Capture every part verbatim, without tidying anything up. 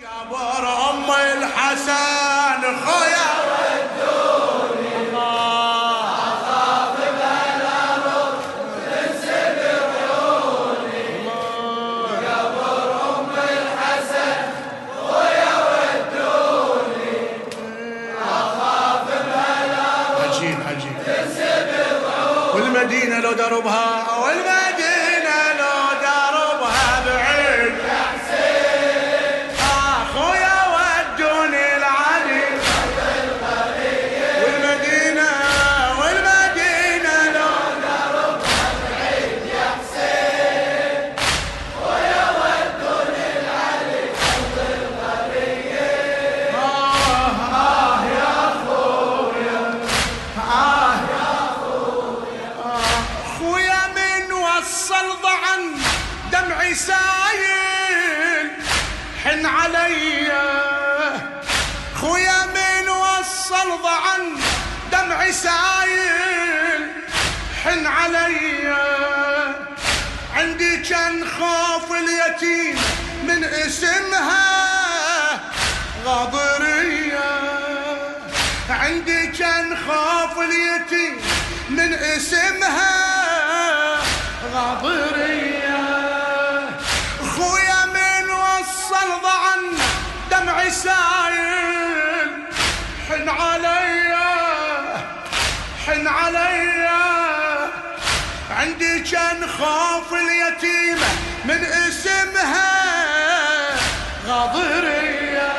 قبر ام الحسن خويا ودوني اخاف بالارض تنسب عيوني قبر ام الحسن خويا ودوني اخاف بالارض هجين هجين تنسب عيوني والمدينه لو دربها والمدينه لو دربها بعيد سايل حن عليا خويا من وصل ضعن دمعي سايل حن عليا عندي كان خوف اليتيم من اسمها غاضرية عندي كان خوف اليتيم من اسمها غاضرية خويا من وصل ضعن دمعي سايل حن عليا حن عليا عندي كان خوف اليتيمة من اسمها غاضرية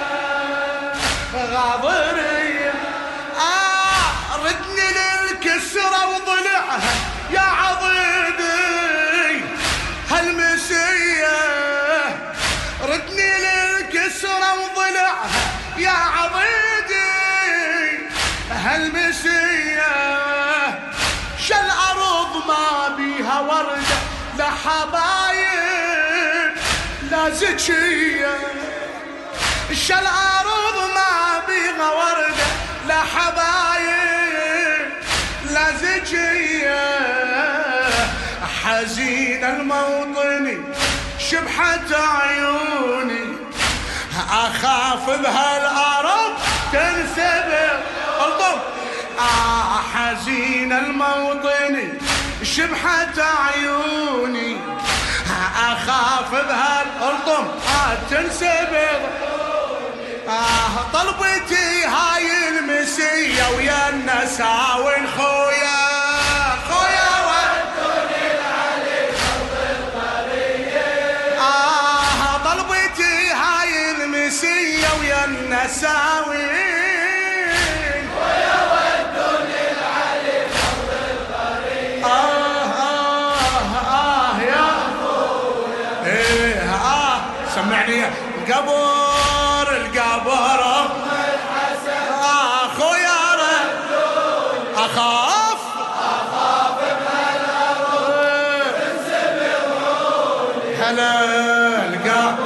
غاضرية آه ردني للكسرة وضلعها يا عضيدي هالمسية ردني للكسرة وضلعها يا عضيدي هالمسية شل أرض ما بيها وردة لا حبايب لا زكية شل أرض ما بيها وردة لا حبايب لا زكية حزين الموطني شبحة عيوني أخاف بهالأرض تنسبق الضب آه حزين الموطني شبحة عيوني أخاف بهالأرض آه تنسبق آه طلبتي هاي المسية ويا النساوي خويا خويا ويا النساوين ويا ودوني العلي حظ القرية آه آه آه يا أخويا إيه آه سمعني القبر القبر أم الحسن آه خويا ردوني أخاف أخاف بهالأرض تنسب عيوني هلا القبر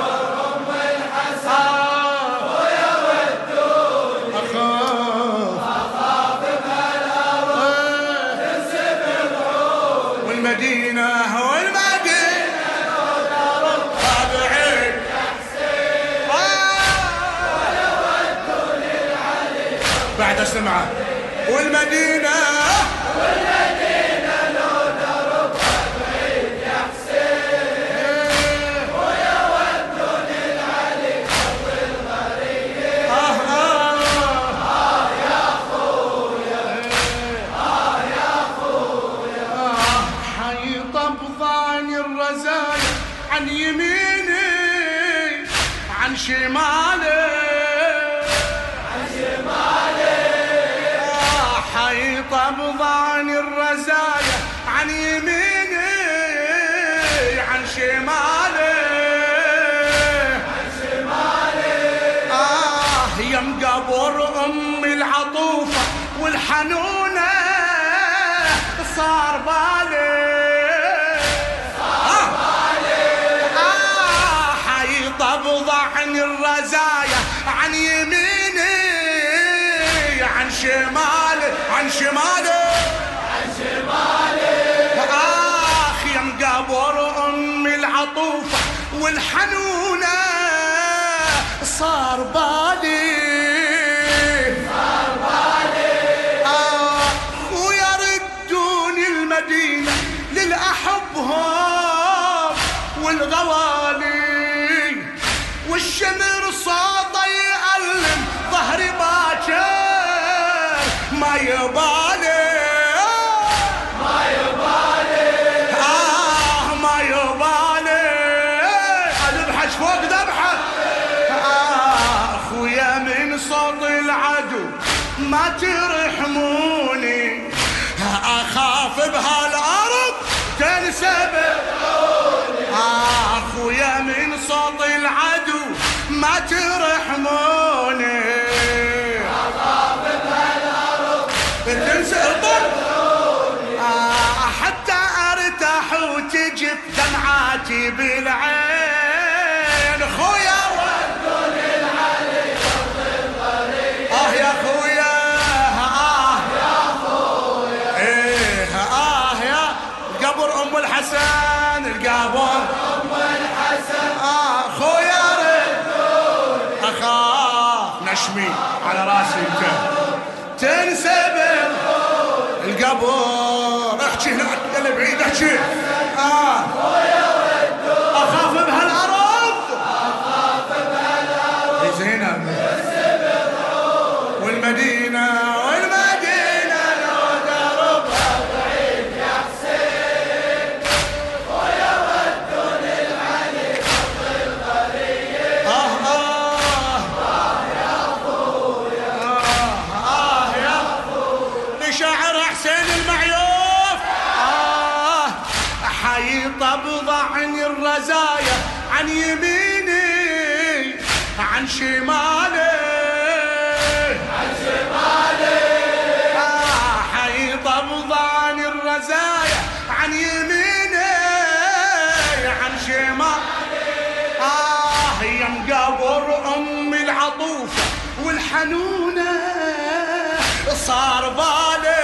والمدينة والمدينة لو دربها بعيد يا حسين ولا ودوني العلي بعد اسمعه والمدينة والمدينة لو دربها بعيد يا حسين ويا ودوني العلي حظ الغريب آه آه آه يا أخويا آه يا أخويا آه حيطب ضاني الرزايا عن يميني عن شمالي عن شمالي آه حيطب ضاني الرزايا عن يميني عن شمالي عن شمالي آه يم قبر أمي العطوفة والحنونة صار بالي ضعني الرزايا عن يميني عن شمالي عن شمالي عن شمالي آخ يا مقابر أمي العطوفة والحنونة صار بالي صار بالي آه خويا ردوني المدينة للأحبهم والغوالي والشمر صوته يألم ظهري باكر ما يبالي ما يبالي آه ما يبالي أذبحش فوق ذبحة آه أخويا من صوت العدو ما ترحموني أخاف بهالأرض تنسبح آه أخويا من صوت العدو ما ترحموني أخاف بهالأرض تنسبح آه حتى أرتاح وتجف دمعاتي بالعين خويا ودوني العلي خط الطريق آه يا خويا آه يا خويا إيه آه يا قبر أم الحسن القبر أم الحسن آه خويا ردوني أخاف نشمي على راسي انت تنسبر القبر احكي هناك يلا بعيد احكي اه اخاف بهالارض اخاف بهالارض زينب والمدينه والمدينه لو دربها بعيد يا حسين خويا ودوني العلي خط الطريق اه اه اه يا خويا اه اه يا خويا لشاعر حسين المعيوف آه حيطة بضعني الرزايا عن يميني عن شمالي عن شمالي آه حيطة بضعني الرزايا عن يميني عن شمالي آه يا مقابر أمي العطوفة والحنونة صار بالي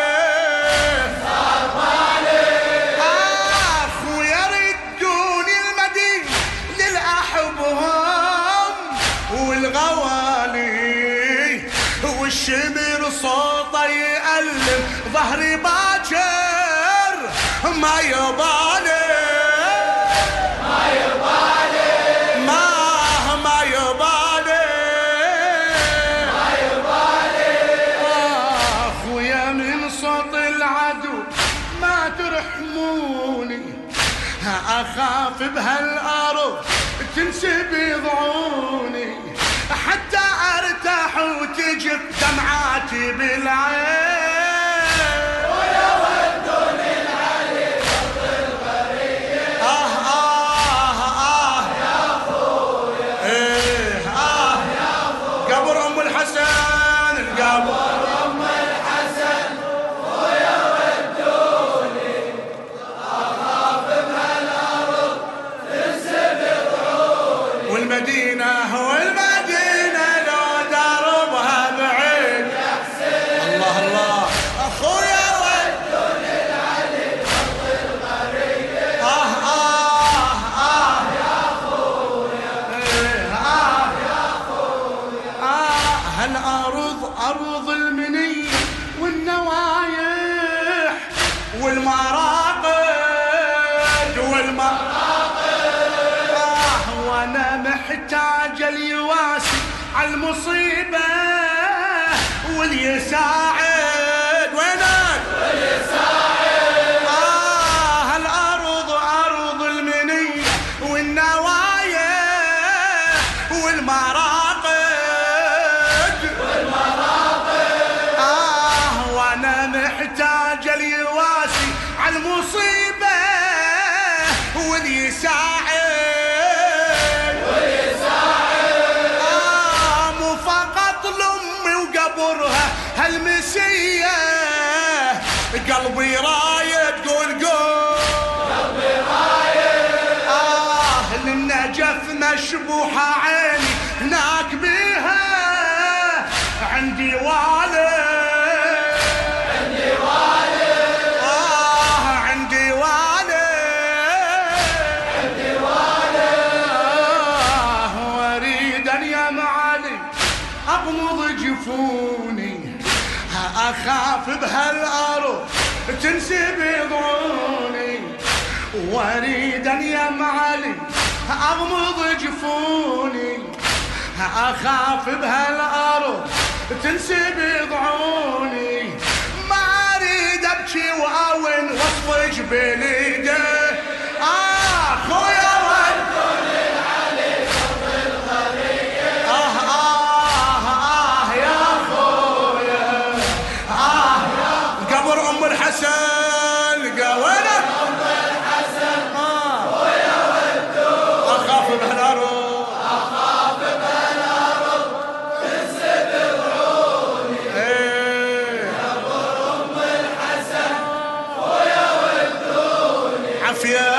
صار بالي آه خويا ردوني المدينة للأحبهم والغوالي والشمر صوته يألم ظهري باكر ما يبالي ما يبالي ما ما يبالي ما يبالي اخويا من صوت العدو ما ترحموني اخاف بهالارض تنسب ضعوني حتى ارتاح وتجف دمعاتي بالعين ويا ودوني العلي خط الطريق اه اه اه يا خويا ايه اه يا خويا قبر ام الحسن القبر ام الحسن خويا ودوني اخاف بهالارض تنسب ضعوني والمدينه والمدينه لو دربها بعيد يا حسين الله الله اخويا ودوني العلي خط الطريق اه اه اه يا خويا ايه اه يا خويا اه هالارض ارض المنيه والنوايح والمراقد والمراقد آه وانا محتاج اليواسي عالمصيبه واليساعد وينك واليساعد آه هالارض ارض المنيه والنوايح والمراقد والمراقد آه وانا محتاج اليواسي عالمصيبه واليساعد واليساعد آه مو فقط لامي وقبرها هالمسيه قلبي رايد قول قول قلبي رايد آه للنجف مشبوحه عيني هناك بيها عندي والد عندي والد آه عندي والد عندي والد آه واريد أن معالي اغمض جفوني، اخاف بهالارض تنسب ضعوني، واريد يا معالي اغمض جفوني، اخاف بهالارض تنسب ضعوني، ما اريد ابكي واون وصف جبيلي. آه خويا ودون العلي صف الغرية، آه آه آه يا خويا، آه قبر أم الحسن قوينك أم الحسن، آه خويا ودون أخاف بهالأرض، أخاف بهالأرض تنسب ضعوني، إيه قبر أم الحسن خويا ودوني عافية.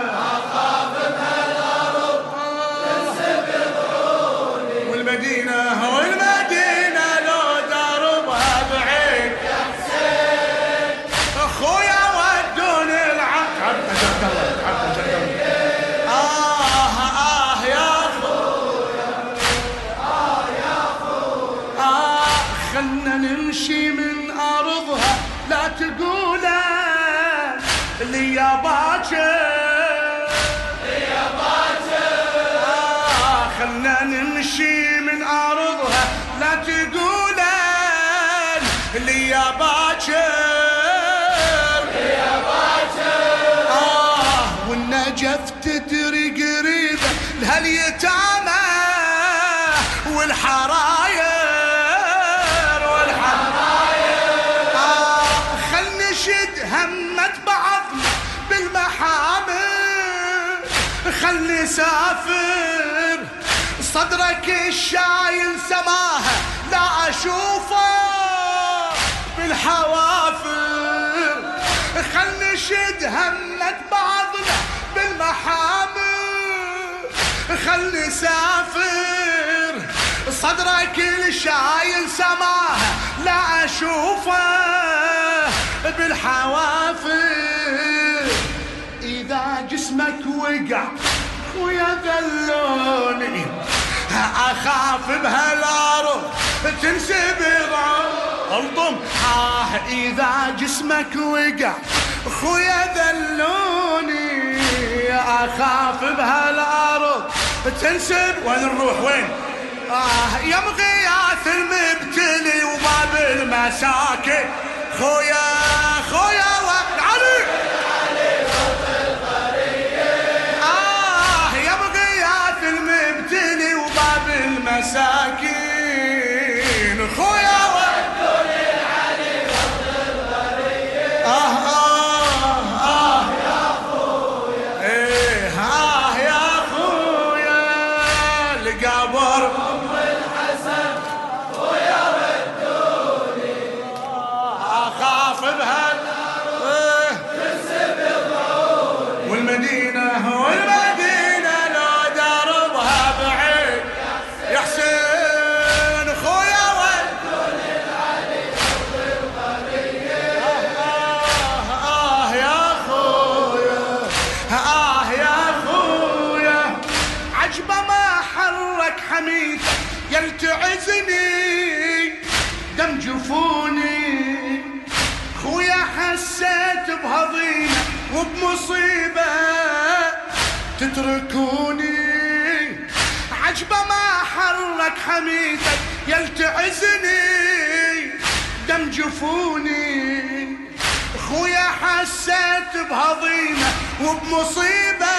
نمشي من أرضها لا تقوله لي يا باكر، يا باكر، آه خلنا نمشي من أرضها لا تقوله لي يا باكر، يا باكر، آه والنجف تدري قريبة لهاليتامى والحرايا همت بعضنا بالمحامل، خلني سافر صدرك الشايل سماها لا اشوفه بالحوافر، خلني شد همت بعضنا بالمحامل، خلني سافر صدرك الشايل سماها لا اشوفه بالحوافر، إذا جسمك وقع ويا دلوني أخاف بهالأرض تنسب الضم، آه إذا جسمك وقع خويا دلوني أخاف بهالأرض تنسب. وين نروح وين؟ آه يا مغياث المبتلي وباب المساكن خويا خويا وقت علي علي صوت الغرية، آه يا بغياث المبتلي وباب المساكين خويا ودون العلي صوت الغرية، آه آه آه يا خويا، إيه آه يا خويا لقبر أم الحسن خويا ودوني، أخاف بهالأرض تنسب ضعوني، والمدينة والمدينة لو دربها بعيد يا حسين خويا ودون العلي صوت الغرية، آه آه يا خويا، آه يا خويا عجبه ما حرك حميدك يلتعزني دم جفوني، خويا حسيت بهضيمة وبمصيبة تتركوني، عجبه ما حرك حميدك يلتعزني دم جفوني، خويا حسيت بهضيمة وبمصيبة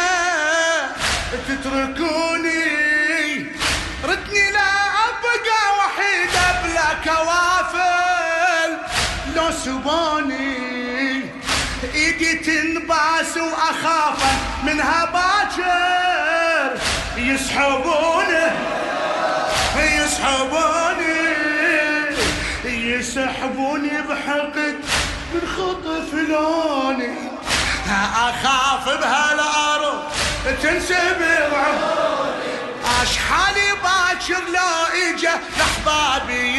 تتركوني، ردني لا أبقى وحيدة بلا كوافل لو سبوني، ايدي تنباس واخاف منها باكر يسحبوني يسحبوني يسحبوني بحقد من خطف لوني، اخاف بهالارض تنسب عمري، اشحالي باكر لو اجا لحبابي